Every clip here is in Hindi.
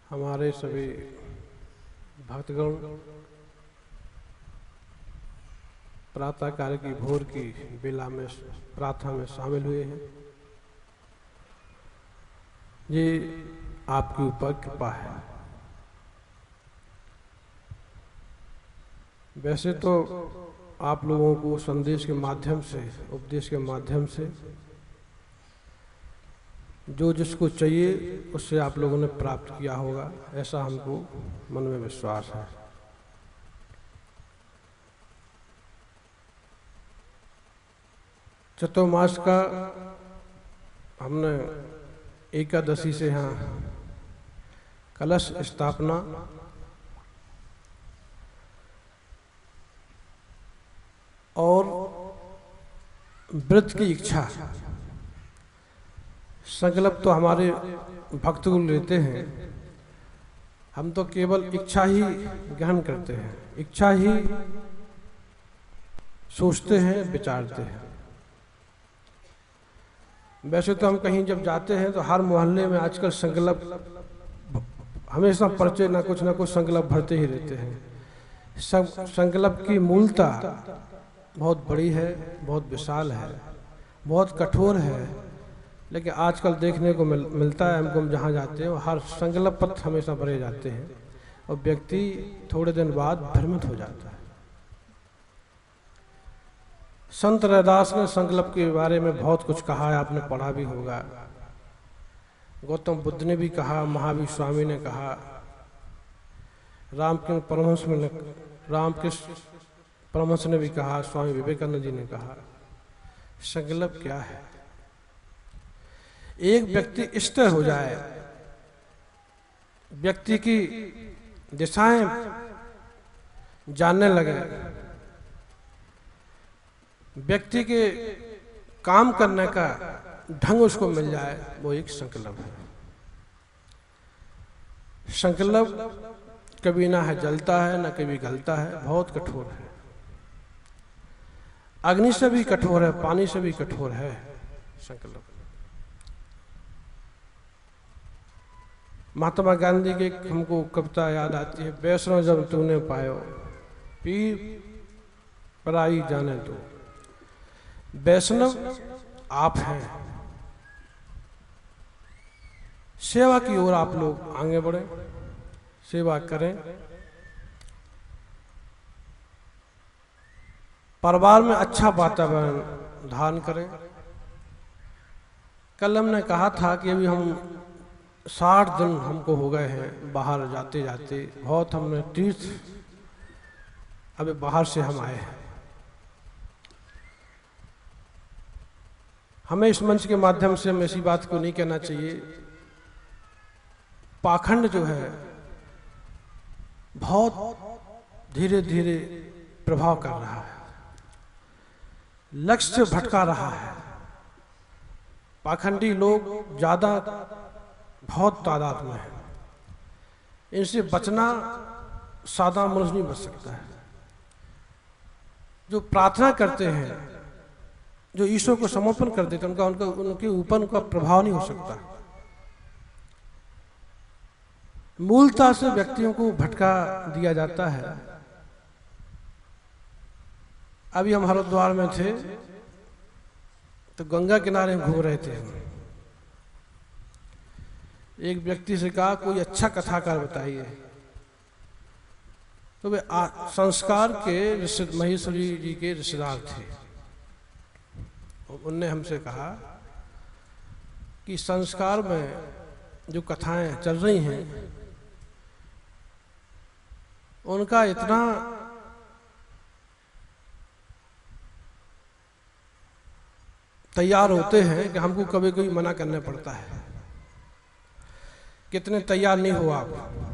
हमारे सभी भक्तगण प्रातः काल की भोर की बेला में प्रार्थना में शामिल हुए हैं। ये आपके ऊपर कृपा है। वैसे तो आप लोगों को संदेश के माध्यम से, उपदेश के माध्यम से जो जिसको चाहिए उससे आप लोगों ने प्राप्त किया होगा, ऐसा हमको मन में विश्वास है। चतुर्मास का हमने एकादशी से यहाँ कलश स्थापना और व्रत की इच्छा, संकल्प तो हमारे भक्तगण लेते हैं, हम तो केवल इच्छा ही ग्रहण करते हैं, इच्छा ही सोचते हैं, विचारते हैं। वैसे तो हम कहीं जब जाते हैं तो हर मोहल्ले में आजकल संकल्प हमेशा पर्चे ना कुछ संकल्प भरते ही रहते हैं। संकल्प की मूलता बहुत बड़ी है, बहुत विशाल है, बहुत कठोर है, लेकिन आजकल देखने को मिलता है हमको, हम जहाँ जाते हैं हर संकल्प पत्र हमेशा भरे जाते हैं और व्यक्ति थोड़े दिन बाद भ्रमित हो जाता है। संत रैदास ने संकल्प के बारे में बहुत कुछ कहा है, आपने पढ़ा भी होगा। गौतम बुद्ध ने भी कहा, महावीर स्वामी ने कहा, रामकृष्ण परमहंस ने भी कहा, स्वामी विवेकानंद जी ने कहा। संकल्प क्या है? एक व्यक्ति स्थिर हो जाए, व्यक्ति की दिशाएं जानने लगे, व्यक्ति के काम करने का ढंग उसको मिल जाए, वो एक संकल्प है। संकल्प कभी ना है जलता है ना कभी गलता है, बहुत कठोर है। अग्नि से भी कठोर है, पानी से भी कठोर है संकल्प। महात्मा गांधी की हमको कविता याद आती है, वैष्णव जब तूने पायो पीर पराई जाने दो। वैष्णव आप हैं, सेवा की ओर आप लोग आगे बढ़े, सेवा करें। परिवार में अच्छा वातावरण धारण करें। कल हमने कहा था कि अभी हम 60 दिन हमको हो गए हैं बाहर जाते जाते, बहुत हमने तीर्थ, अभी बाहर से हम आए हैं। हमें इस मंच के माध्यम से हम ऐसी बात को नहीं कहना चाहिए। पाखंड जो है बहुत धीरे धीरे प्रभाव कर रहा है, लक्ष्य से भटका रहा है। पाखंडी लोग ज्यादा बहुत तादाद में है, इनसे बचना सादा मनुष्य नहीं बच सकता है। जो प्रार्थना करते हैं, जो ईश्वर को समर्पण कर देते हैं, उनके ऊपर उनका प्रभाव नहीं हो सकता। मूलता से व्यक्तियों को भटका दिया जाता है। अभी हम हरिद्वार में थे तो गंगा किनारे घूम रहे थे। एक व्यक्ति से कहा कोई अच्छा कथाकार बताइए, तो वे संस्कार के महेश्वरी जी के रिश्तेदार थे। उनने हमसे कहा कि संस्कार में जो कथाएं चल रही हैं उनका इतना तैयार होते हैं कि हमको कभी कभी मना करना पड़ता है। कितने तैयार नहीं हो आप।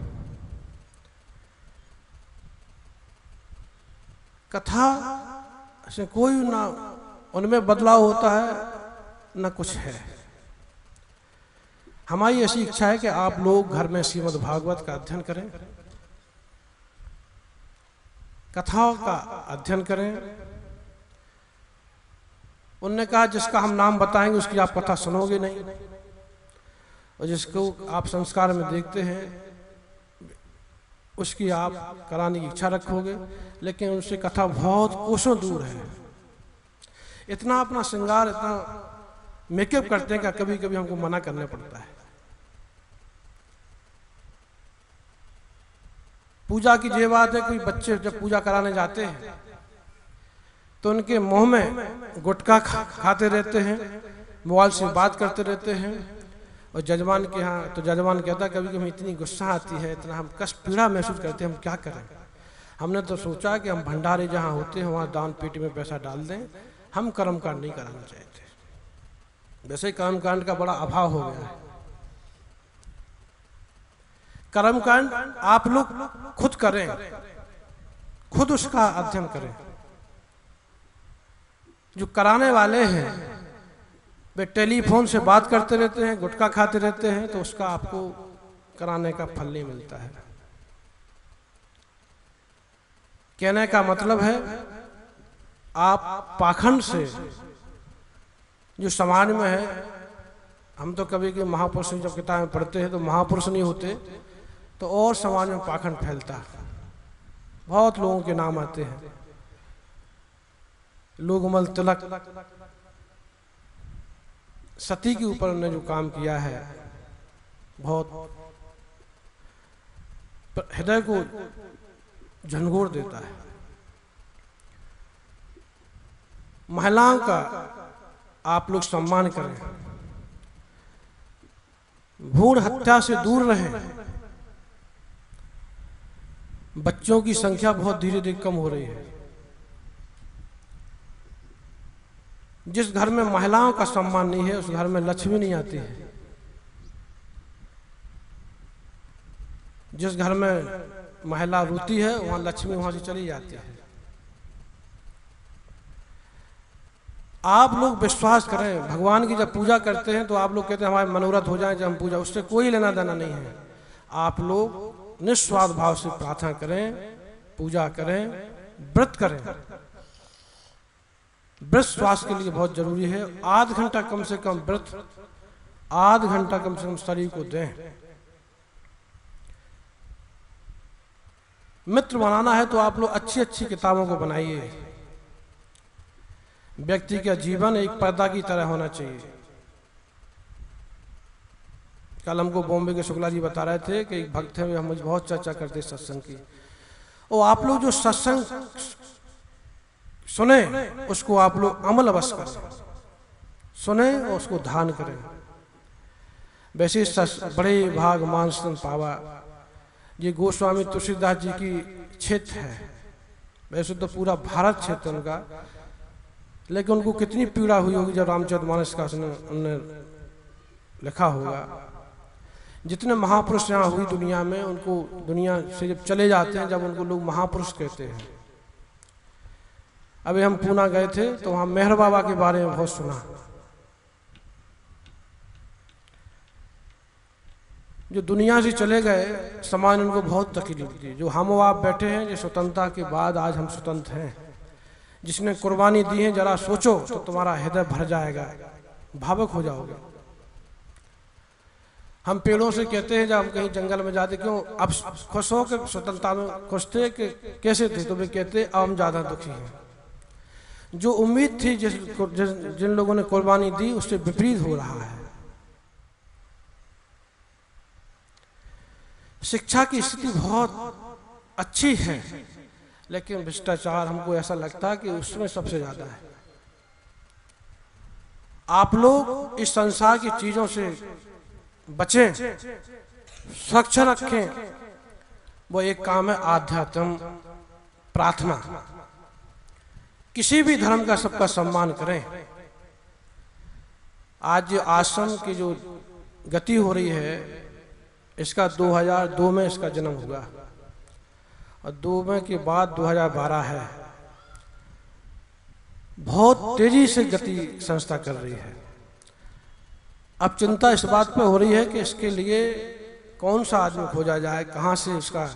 कथा से कोई ना उनमें बदलाव होता है ना कुछ है। हमारी ऐसी इच्छा है कि आप लोग घर में श्रीमद् भागवत का अध्ययन करें, कथाओं का अध्ययन करें। उनने कहा जिसका हम नाम बताएंगे उसकी आप कथा सुनोगे नहीं, और जिसको आप संस्कार में देखते हैं उसकी आप कराने की इच्छा रखोगे, लेकिन उससे कथा बहुत कोसों दूर है। इतना अपना श्रृंगार, इतना मेकअप करते हैं कि कभी कभी हमको मना करना पड़ता है। पूजा की ये बात है, कोई बच्चे जब पूजा कराने जाते हैं तो उनके मुंह में गुटखा खाते रहते हैं, मोबाइल से बात करते रहते हैं, और जजमान के यहाँ तो जजमान कहता है कभी कभी इतनी गुस्सा आती है, इतना हम कष्ट पीड़ा महसूस करते हैं, हम क्या करें। हमने तो सोचा कि हम भंडारे जहाँ होते हैं वहाँ दान पेटी में पैसा डाल दें, हम कर्मकांड नहीं कराना चाहते। वैसे ही कर्मकांड का बड़ा अभाव हो गया है। कर्मकांड आप लोग खुद करें, खुद उसका अध्ययन करें। जो कराने वाले हैं वे टेलीफोन से बात करते रहते हैं, गुटखा खाते रहते हैं, तो उसका आपको कराने का फल नहीं मिलता है। कहने का मतलब है आप पाखंड से जो समाज में है, हम तो कभी कभी महापुरुष जब किताबें पढ़ते हैं तो महापुरुष नहीं होते तो और समाज में पाखंड फैलता है। बहुत लोगों के नाम आते हैं, लोकमल तिलक सती के ऊपर उन्होंने जो काम किया है बहुत हृदय को झंझोर देता है। महिलाओं का आप लोग सम्मान करें, भ्रूण हत्या से दूर रहें। बच्चों की संख्या बहुत धीरे धीरे कम हो रही है। जिस घर में महिलाओं का सम्मान नहीं है उस घर में लक्ष्मी नहीं आती है। जिस घर में महिला रोती है वहां लक्ष्मी वहां से चली जाती है। आप लोग विश्वास करें, भगवान की जब पूजा करते हैं तो आप लोग कहते हैं हमारे मनोरथ हो जाए जब हम पूजा, उससे कोई लेना देना नहीं है। आप लोग निस्वार्थ भाव से प्रार्थना करें, पूजा करें, व्रत करें। व्रत स्वास्थ्य के लिए बहुत जरूरी है। आध घंटा कम से कम व्रत, आध घंटा कम से कम शरीर को दें। मित्र बनाना है तो आप लोग अच्छी अच्छी किताबों को बनाइए। व्यक्ति का जीवन एक पर्दा की तरह होना चाहिए। कल हमको बॉम्बे के शुक्ला जी बता रहे थे कि एक भक्त है, हम बहुत चर्चा करते सत्संग की। और आप लोग जो सत्संग सुने उसको आप लोग अमल अवश्य करें, सुने और उसको धारण करें। वैसे बड़े भाग मानसन पावा, ये गोस्वामी तुलसीदास जी की क्षेत्र है। वैसे तो पूरा भारत क्षेत्र उनका, लेकिन उनको कितनी पीड़ा हुई होगी जब रामचरितमानस का उन्होंने लिखा होगा। जितने महापुरुष यहाँ हुई दुनिया में, उनको दुनिया से जब चले जाते हैं, जब उनको लोग महापुरुष कहते हैं। अभी हम पूना गए थे तो वहाँ मेहर बाबा के बारे में बहुत सुना। जो दुनिया से चले गए, समाज उनको बहुत तकलीफ दी। जो हम आप बैठे हैं, जो स्वतंत्रता के बाद आज हम स्वतंत्र हैं, जिसने कुर्बानी दी है, जरा सोचो तो तुम्हारा हृदय भर जाएगा, भावुक हो जाओगे। हम पेड़ों से कहते हैं जब हम कहीं जंगल में जाते, क्यों अब खुश हो के स्वतंत्रता में खुश थे कि कैसे थे, तो वे कहते अब हम ज्यादा दुखी हैं। जो उम्मीद थी जिन लोगों ने कुर्बानी दी उससे विपरीत हो रहा है। शिक्षा की स्थिति बहुत अच्छी है, लेकिन भ्रष्टाचार हमको ऐसा लगता है कि उसमें सबसे ज्यादा है। आप लोग इस संसार की चीजों से बचें, स्वच्छ रखें। वो एक काम है आध्यात्म, प्रार्थना। किसी भी धर्म का सबका सम्मान करें। आज जो आश्रम की जो गति हो रही है, इसका 2002 में इसका जन्म हुआ और 2 में के बाद 2012 है। बहुत तेजी से गति संस्था कर रही है। अब चिंता इस बात पे हो रही है कि इसके लिए कौन सा आदमी खोजा जाए, कहां से इसका।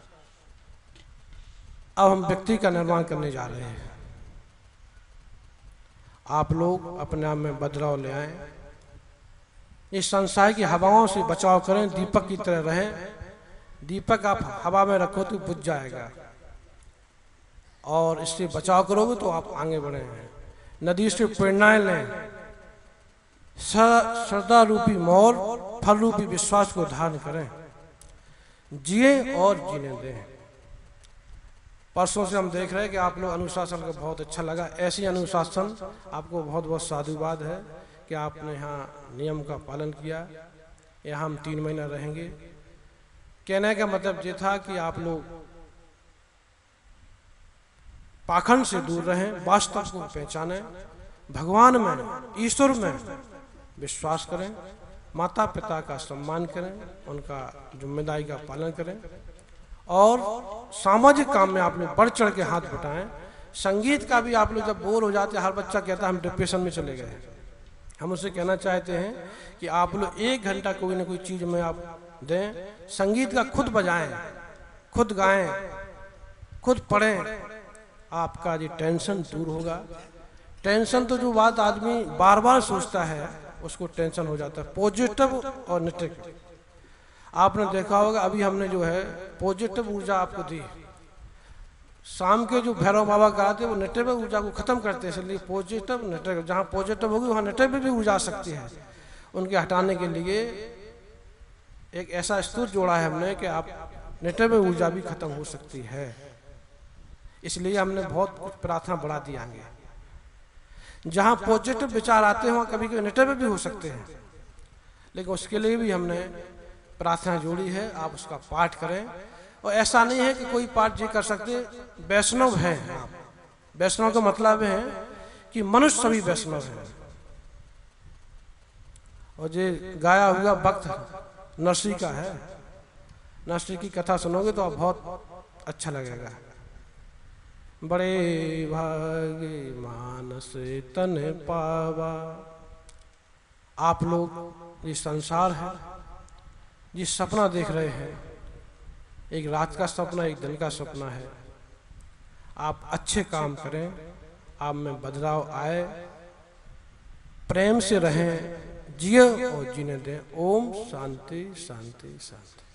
अब हम व्यक्ति का निर्माण करने जा रहे हैं। आप लोग अपने आप में बदलाव ले आए, इस संसार की हवाओं से बचाव करें, दीपक की तरह रहें। दीपक आप हवा में रखो तो बुझ जाएगा, और इससे बचाव करोगे तो आप आगे बढ़े हैं। नदी से प्रेरणाएं लें, श्रद्धा रूपी मोर फल रूपी विश्वास को धारण करें, जिए और जीने दें। परसों से हम देख रहे हैं कि आप लोग अनुशासन को बहुत अच्छा लगा। ऐसी अनुशासन आपको बहुत बहुत साधुवाद है कि आपने यहाँ नियम का पालन किया। यहाँ हम 3 महीना रहेंगे। कहने का मतलब ये था कि आप लोग पाखंड से दूर रहें, वास्तव को पहचानें, भगवान में, ईश्वर में विश्वास करें, माता पिता का सम्मान करें, उनका जिम्मेदारी का पालन करें, और सामाजिक काम में आप लोग बढ़ चढ़ के हाथ बटाएं। संगीत का भी आप लोग जब बोर हो जाते हैं, हर बच्चा कहता है हम डिप्रेशन में चले गए, हम उससे कहना चाहते हैं कि आप लोग 1 घंटा कोई ना कोई चीज में आप दें, संगीत का खुद बजाएं, खुद गाएं, खुद पढ़ें, आपका ये टेंशन दूर होगा। टेंशन तो जो बात आदमी बार बार सोचता है उसको टेंशन हो जाता है। पॉजिटिव और नेगेटिव, आपने देखा होगा अभी हमने जो है पॉजिटिव ऊर्जा आपको दी, शाम के जो भैरव बाबा कराते हैं वो नेगेटिव ऊर्जा को खत्म करते हैं, इसलिए पॉजिटिव नेगेटिव, जहाँ पॉजिटिव होगी वहाँ नेगेटिव भी ऊर्जा आ सकती है। उनके हटाने के लिए एक ऐसा स्तूप जोड़ा है हमने कि आप नेगेटिव ऊर्जा भी खत्म हो सकती है, इसलिए हमने बहुत कुछ प्रार्थना बढ़ा दी आगे। जहाँ पॉजिटिव विचार आते हैं वहाँ कभी कभी नेगेटिव भी हो सकते हैं, लेकिन उसके लिए भी हमने प्रार्थना जोड़ी है। आप उसका पाठ करें, और ऐसा नहीं है कि कोई पाठ ये कर सकते, वैष्णव हैं आप। वैष्णव का मतलब है कि मनुष्य सभी वैष्णव हैं। और ये गाया हुआ भक्त नरसिंह का है, नरसिंह की कथा सुनोगे तो आप बहुत अच्छा लगेगा। बड़े भागे मानस तन पावा, आप लोग ये संसार है, जिस सपना देख रहे हैं, एक रात का सपना, एक दिन का सपना है। आप अच्छे काम करें, आप में बदलाव आए, प्रेम से रहें, जिए और जीने दें। ओम शांति शांति शांति।